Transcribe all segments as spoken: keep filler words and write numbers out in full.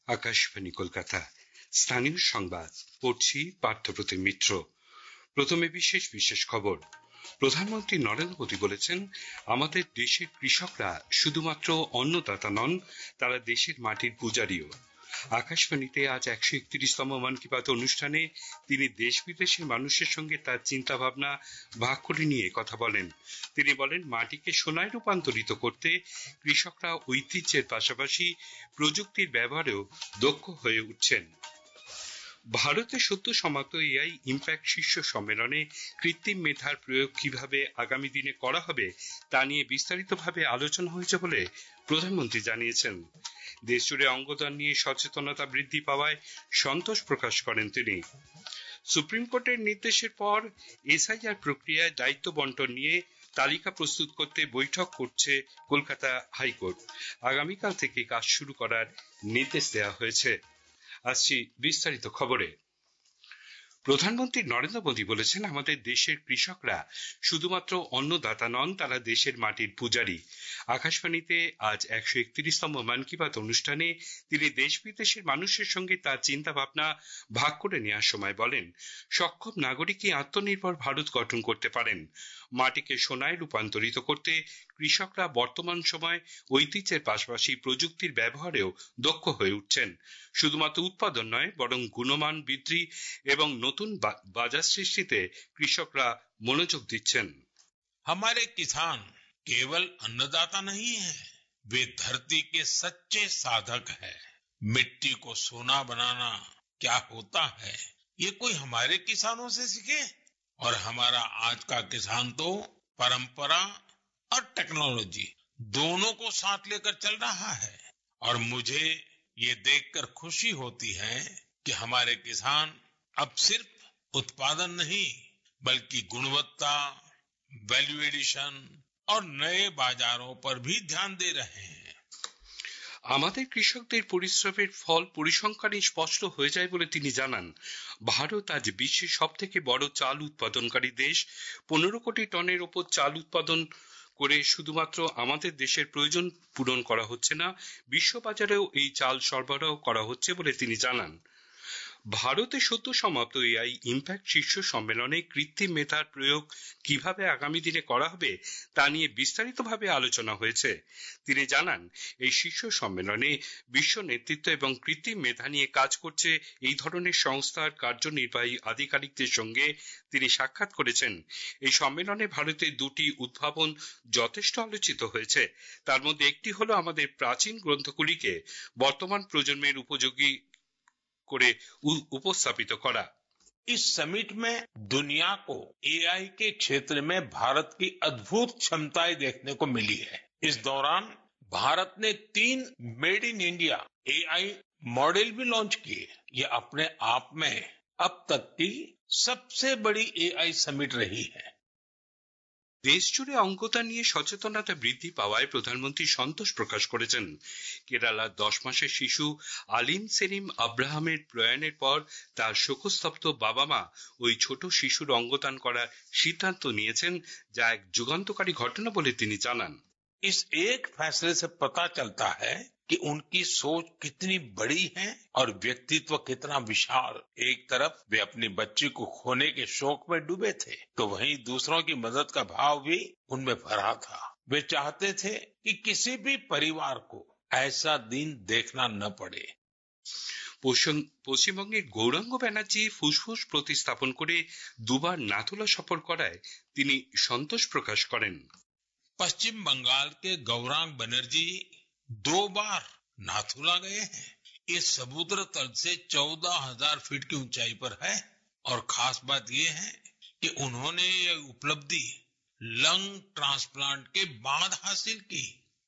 আকাশবাণী কলকাতা স্থানীয় সংবাদ পড়ছি পার্থপ্রতিম মিত্র। প্রথমে বিশেষ বিশেষ খবর। প্রধানমন্ত্রী নরেন্দ্র মোদী বলেছেন, আমাদের দেশের কৃষকরা শুধুমাত্র অন্নদাতা নন, তারা দেশের মাটির পূজারীও। আকাশবাণীতে আজ একশো একত্রিশতম মন কি বাত অনুষ্ঠানে তিনি দেশ বিদেশের মানুষের সঙ্গে তার চিন্তা ভাবনা ভাগ করে নিয়ে কথা বলেন। তিনি বলেন, মাটিকে সোনায় রূপান্তরিত করতে কৃষকরা ঐতিহ্যের পাশাপাশি প্রযুক্তির ব্যবহারেও দক্ষ হয়ে উঠছেন। ভারতে সদ্য সমাপ্ত এআই ইম্প্যাক্ট শীর্ষ সম্মেলনে কৃত্রিম মেধার প্রয়োগ কিভাবে আগামী দিনে করা হবে তা নিয়ে বিস্তারিতভাবে আলোচনা হয়েছে বলে প্রধানমন্ত্রী জানিয়েছেন। দেশজুড়ে অঙ্গদান নিয়ে সচেতনতা বৃদ্ধি পাওয়ায় সন্তোষ প্রকাশ করেন তিনি। সুপ্রিম কোর্টের নির্দেশের পর এসআইআর প্রক্রিয়ায় দায়িত্ব বন্টন নিয়ে তালিকা প্রস্তুত করতে বৈঠক করছে কলকাতা হাইকোর্ট। আগামীকাল থেকে কাজ শুরু করার নির্দেশ দেওয়া হয়েছে। আসছি বিস্তারিত খবরে। প্রধানমন্ত্রী নরেন্দ্র মোদী বলেছেন, আমাদের দেশের কৃষকরা শুধুমাত্র অন্নদাতা নন, তারা দেশের মাটির পূজারী। আকাশবাণীতে আজ একশো একত্রিশতম মন কি বাত অনুষ্ঠানে তিনি দেশ বিদেশের মানুষের সঙ্গে তার চিন্তা ভাবনা ভাগ করে নেওয়ার সময় বলেন, সক্ষম নাগরিকই আত্মনির্ভর ভারত গঠন করতে পারেন। মাটিকে সোনায় রূপান্তরিত করতে কৃষকরা বর্তমান সময় ঐতিহ্যের পাশাপাশি প্রযুক্তির ব্যবহারেও দক্ষ হয়ে উঠছেন। শুধুমাত্র উৎপাদন নয়, বরং গুণমান বৃদ্ধি এবং নতুন বাজার সৃষ্টিতে কৃষকরা মনোযোগ দিচ্ছেন। हमारे किसान केवल अन्नदाता नहीं है, वे धरती के सच्चे साधक हैं। मिट्टी को सोना बनाना क्या होता है, ये कोई हमारे किसानों से सीखे। और हमारा आज का किसान तो परंपरा और टेक्नोलॉजी दोनों को साथ लेकर चल रहा है। और मुझे ये देखकर खुशी होती है कि हमारे किसान अब सिर्फ उत्पादन नहीं, बल्कि गुणवत्ता, वैल्यू एडिशन और नए बाजारों पर भी ध्यान दे रहे हैं। আমাদের কৃষকদের পরিশ্রমের ফল পরিসংখ্যানে স্পষ্ট হয়ে যায় বলে তিনি জানান। ভারত আজ বিশ্বের সব থেকে বড় চাল উৎপাদনকারী দেশ। পনেরো কোটি টনের ওপর চাল উৎপাদন করে শুধুমাত্র আমাদের দেশের প্রয়োজন পূরণ করা হচ্ছে না, বিশ্ববাজারেও এই চাল সরবরাহ করা হচ্ছে বলে তিনি জানান। ভারতে সদ্য সমাপ্ত এআই ইম্প্যাক্ট শীর্ষ সম্মেলনে কৃত্রিম মেধার প্রয়োগ কিভাবে আগামী দিনে করা হবে তা নিয়ে বিস্তারিতভাবে আলোচনা হয়েছে। তিনি জানান, এই শীর্ষ সম্মেলনে বিশ্ব নেতৃত্ব এবং কৃত্রিম মেধা নিয়ে কাজ করছে এই ধরনের সংস্থার কার্যনির্বাহী আধিকারিকদের সঙ্গে তিনি সাক্ষাৎ করেছেন। এই সম্মেলনে ভারতের দুটি উদ্ভাবন যথেষ্ট আলোচিত হয়েছে। তার মধ্যে একটি হলো আমাদের প্রাচীন গ্রন্থগুলিকে বর্তমান প্রজন্মের উপযোগী করে উপস্থাপিত করা। इस समिट में दुनिया को एआई के क्षेत्र में भारत की अद्भुत क्षमताएं देखने को मिली है। इस दौरान भारत ने तीन made in India AI model भी लॉन्च किए। ये अपने आप में अब तक की सबसे बड़ी एआई समिट रही है। দেশজুড়ে অঙ্গদান নিয়ে সচেতনতা বৃদ্ধি পাওয়ায় প্রধানমন্ত্রী সন্তোষ প্রকাশ করেছেন। কেরালার দশ মাসের শিশু আলিম সেলিম আব্রাহামের প্রয়াণের পর তার শোকস্তব্ধ বাবা মা ওই ছোট শিশুর অঙ্গদান করার সিদ্ধান্ত নিয়েছেন, যা এক যুগান্তকারী ঘটনা বলে তিনি জানান। इस एक फैसले से पता चलता है कि उनकी सोच कितनी बड़ी है और व्यक्तित्व कितना विशाल। एक तरफ वे अपनी बच्ची को खोने के शोक में डूबे थे, तो वहीं दूसरों की मदद का भाव भी उनमें भरा था। वे चाहते थे कि किसी भी परिवार को ऐसा दिन देखना न पड़े। পশ্চিমবঙ্গের গৌরাঙ্গ ব্যানার্জি ফুসফুস প্রতিস্থাপন করে দুবার নাথুলা সফর করায় তিনি সন্তোষ প্রকাশ করেন। पश्चिम बंगाल के गौरांग बनर्जी दो बार नाथुला गए हैं। ये समुद्र तल से चौदह हजार फीट की ऊंचाई पर है। और खास बात ये है कि उन्होंने ये उपलब्धि लंग ट्रांसप्लांट के बाद हासिल की।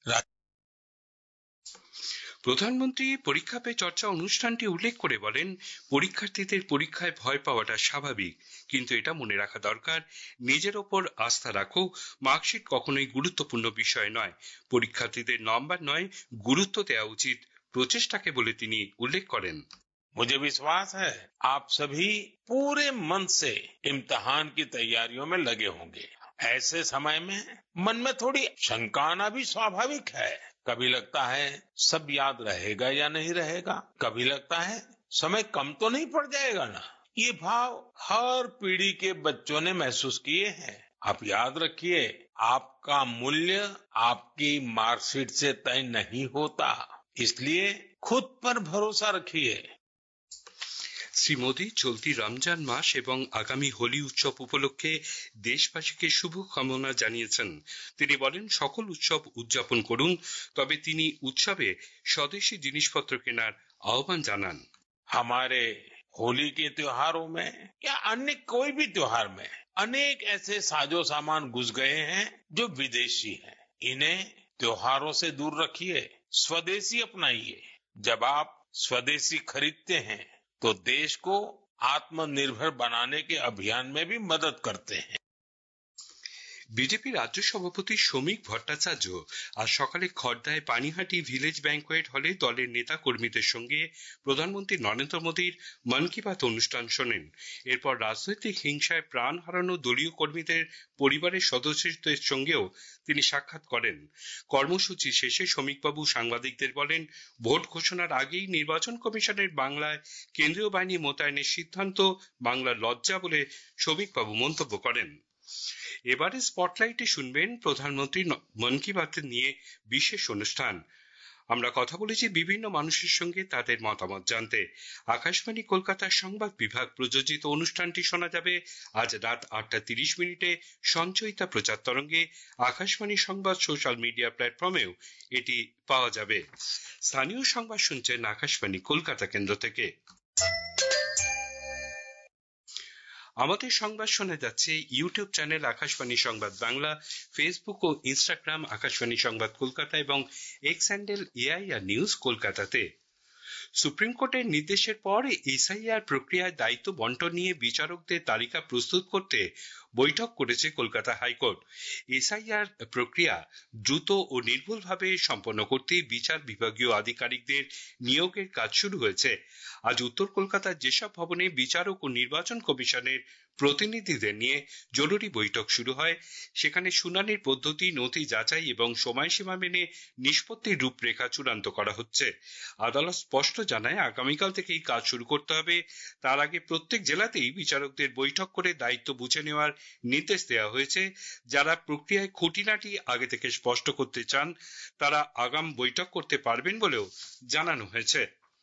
প্রধানমন্ত্রী পরীক্ষা পে চর্চা অনুষ্ঠানটি উল্লেখ করে বলেন, পরীক্ষার্থীদের পরীক্ষায় ভয় পাওয়াটা স্বাভাবিক, কিন্তু এটা মনে রাখা দরকার, নিজের ওপর আস্থা রাখো। মার্কশিট কখনোই গুরুত্বপূর্ণ বিষয় নয়, পরীক্ষার্থীদের নম্বর নয়, গুরুত্ব দেওয়া উচিত প্রচেষ্টাকে বলে তিনি উল্লেখ করেন। मुझे विश्वास है आप सभी पूरे मन से इम्तिहान की तैयारियों में लगे होंगे। ऐसे समय में मन में थोड़ी शंका आना भी स्वाभाविक है। कभी लगता है सब याद रहेगा या नहीं रहेगा, कभी लगता है समय कम तो नहीं पड़ जाएगा ना। ये भाव हर पीढ़ी के बच्चों ने महसूस किए हैं। आप याद रखिए, आपका मूल्य आपकी मार्कशीट से तय नहीं होता, इसलिए खुद पर भरोसा रखिए। শ্রী মোদী চলতি রমজান মাস এবং আগামী হোলি উৎসব উপলক্ষে দেশবাসীকে শুভকামনা জানিয়েছেন। তিনি বলেন, সকল উৎসব উদযাপন করুন, তবে তিনি উৎসবে স্বদেশী জিনিসপত্র কেনার আহ্বান জানান। हमारे होली के त्योहारों में या अन्य कोई भी त्योहार में अनेक ऐसे साजो सामान घुस गए हैं जो विदेशी हैं। इन्हें त्योहारों से दूर रखिए, स्वदेशी अपनाइए। जब आप स्वदेशी खरीदते हैं तो देश को आत्मनिर्भर बनाने के अभियान में भी मदद करते हैं। বিজেপি রাজ্য সভাপতি শ্রমিক ভট্টাচার্য আজ সকালে খড়দায় পানিহাটি ভিলেজ ব্যাংকোয়েট হলে দলের নেতা কর্মীদের সঙ্গে প্রধানমন্ত্রী নরেন্দ্র মোদীর মন কি বাত অনুষ্ঠান শোনেন। এরপর রাজনৈতিক হিংসায় প্রাণ হারানো দলীয় কর্মীদের পরিবারের সদস্যদের সঙ্গেও তিনি সাক্ষাৎ করেন। কর্মসূচি শেষে শ্রমিকবাবু সাংবাদিকদের বলেন, ভোট ঘোষণার আগেই নির্বাচন কমিশনের বাংলায় কেন্দ্রীয় বাহিনী মোতায়েনের সিদ্ধান্ত বাংলার লজ্জা বলে শ্রমিকবাবু মন্তব্য করেন। এবারে স্পটলাইটে শুনবেন প্রধানমন্ত্রী মন কি বাত নিয়ে বিশেষ অনুষ্ঠান। আমরা কথা বলেছি বিভিন্ন মানুষের সঙ্গে তাদের মতামত জানতে। আকাশবাণী কলকাতার সংবাদ বিভাগ প্রযোজিত অনুষ্ঠানটি শোনা যাবে আজ রাত আটটা তিরিশ মিনিটে সঞ্চয়িতা প্রচার তরঙ্গে। আকাশবাণী সংবাদ সোশ্যাল মিডিয়া প্ল্যাটফর্মেও এটি পাওয়া যাবে। স্থানীয় সংবাদ শুনছেন আকাশবাণী কলকাতা কেন্দ্র থেকে। আমাদের সংবাদ শোনা যাচ্ছে ইউটিউব চ্যানেল আকাশবাণী সংবাদ বাংলা, ফেসবুক ও ইনস্টাগ্রাম আকাশবাণী সংবাদ কলকাতা এবং এক্স হ্যান্ডেল এআইআর নিউজ কলকাতাতে। সুপ্রিম কোর্টের নির্দেশের পর এসআইআর প্রক্রিয়ায় দায়িত্ব বন্টন নিয়ে বিচারকদের তালিকা প্রস্তুত করতে বৈঠক করেছে কলকাতা হাইকোর্ট। এসআইআর প্রক্রিয়া দ্রুত ও নির্ভুলভাবে সম্পন্ন করতে বিচার বিভাগীয় আধিকারিকদের নিয়োগের কাজ শুরু হয়েছে। আজ উত্তর কলকাতার যেসব ভবনে বিচারক ও নির্বাচন কমিশনের প্রতিনিধিদের নিয়ে জরুরি বৈঠক শুরু হয়, সেখানে শুনানির পদ্ধতি, নথি যাচাই এবং সময়সীমা মেনে নিষ্পত্তির রূপরেখা চূড়ান্ত করা হচ্ছে। আদালত স্পষ্ট জানায়, আগামীকাল থেকেই কাজ শুরু করতে হবে। তার আগে প্রত্যেক জেলাতেই বিচারকদের বৈঠক করে দায়িত্ব বুঝে নেওয়ার নির্দেশ দেওয়া হয়েছে। যারা প্রক্রিয়ায় খুঁটিনাটি আগে থেকে স্পষ্ট করতে চান তারা আগাম বৈঠক করতে পারবেন বলেও জানানো হয়েছে।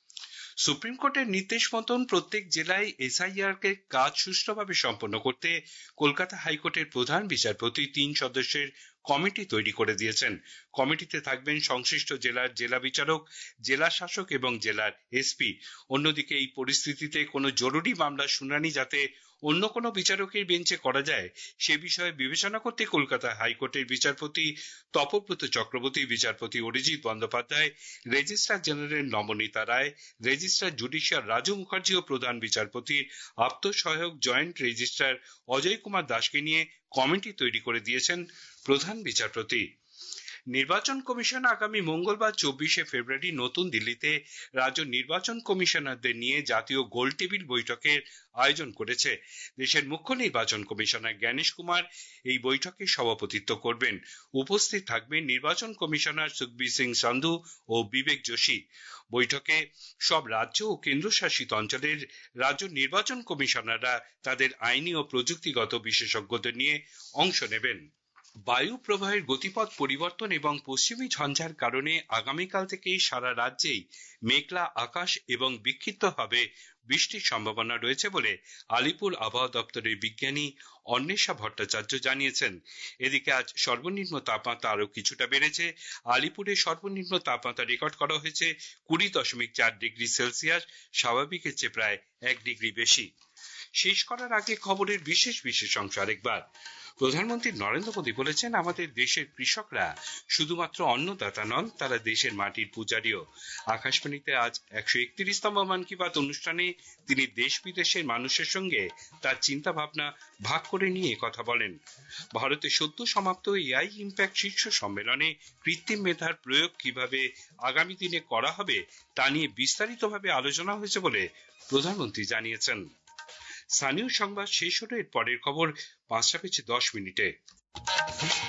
সুপ্রিম কোর্টের নির্দেশ মতন প্রত্যেক জেলায় এসআইআর কে কাজ সুষ্ঠুভাবে সম্পন্ন করতে কলকাতা হাইকোর্টের প্রধান বিচারপতি তিন সদস্যের কমিটি তৈরি করে দিয়েছেন। কমিটিতে থাকবেন সংশ্লিষ্ট জেলার জেলা বিচারক, জেলা শাসক এবং জেলার এসপি। অন্যদিকে এই পরিস্থিতিতে কোনো জরুরি মামলার শুনানি যাতে অন্য কোনো বিচারকের বেঞ্চে করা যায় সে বিষয়ে বিবেচনা করতে কলকাতা হাইকোর্টের বিচারপতি তপব্রত চক্রবর্তী, বিচারপতি Arijit Bandyopadhyay, registrar general Nabanita Roy, registrar judicial Raju Mukherjee ও প্রধান বিচারপতির আত্মসহায়ক জয়েন্ট রেজিস্ট্রার অজয় কুমার দাসকে নিয়ে কমিটি তৈরি করে দিয়েছেন প্রধান বিচারপতি। নির্বাচন কমিশন আগামী মঙ্গলবার চব্বিশে ফেব্রুয়ারি নতুন দিল্লিতে রাজ্য নির্বাচন কমিশনারদের নিয়ে জাতীয় গোল টেবিল বৈঠকের আয়োজন করেছে। দেশের মুখ্য নির্বাচন কমিশনার জ্ঞানেশ কুমার এই বৈঠকে সভাপতিত্ব করবেন। উপস্থিত থাকবেন নির্বাচন কমিশনার সুখবীর সিং সান্ধু ও বিবেক যোশী। বৈঠকে সব রাজ্য ও কেন্দ্রশাসিত অঞ্চলের রাজ্য নির্বাচন কমিশনাররা তাদের আইনি ও প্রযুক্তিগত বিশেষজ্ঞদের নিয়ে অংশ নেবেন। বায়ু প্রবাহের গতিপথ পরিবর্তন এবং পশ্চিমী ঝঞ্ঝার কারণে আগামীকাল থেকেই সারা রাজ্যেই মেঘলা আকাশ এবং বিক্ষিপ্তভাবে বৃষ্টির সম্ভাবনা রয়েছে বলে আলিপুর আবহাওয়া দপ্তরের বিজ্ঞানী অন্বেষা ভট্টাচার্য জানিয়েছেন। এদিকে আজ সর্বনিম্ন তাপমাত্রা আরো কিছুটা বেড়েছে। আলিপুরে সর্বনিম্ন তাপমাত্রা রেকর্ড করা হয়েছে কুড়ি দশমিক চার ডিগ্রি সেলসিয়াস, স্বাভাবিকের চেয়ে প্রায় এক ডিগ্রি বেশি। শেষ করার আগে খবরের বিশেষ বিশেষ অংশ আরেকবার। প্রধানমন্ত্রী নরেন্দ্র মোদী বলেছেন, আমাদের দেশের কৃষকরা শুধুমাত্র অন্নদাতা নন, তারা দেশের মাটির পূজারীও। আকাশবাণীতে আজ একশো একত্রিশতম মন কি বাত অনুষ্ঠানে তিনি দেশ বিদেশের মানুষের সঙ্গে তার চিন্তা ভাবনা ভাগ করে নিয়ে কথা বলেন। ভারতে সদ্য সমাপ্ত এআই ইম্প্যাক্ট শীর্ষ সম্মেলনে কৃত্রিম মেধার প্রয়োগ কিভাবে আগামী দিনে করা হবে তা নিয়ে বিস্তারিতভাবে আলোচনা হয়েছে বলে প্রধানমন্ত্রী জানিয়েছেন। স্থানীয় সংবাদ শেষ হলো। এর পরের খবর পাঁচটা বেজে দশ মিনিটে।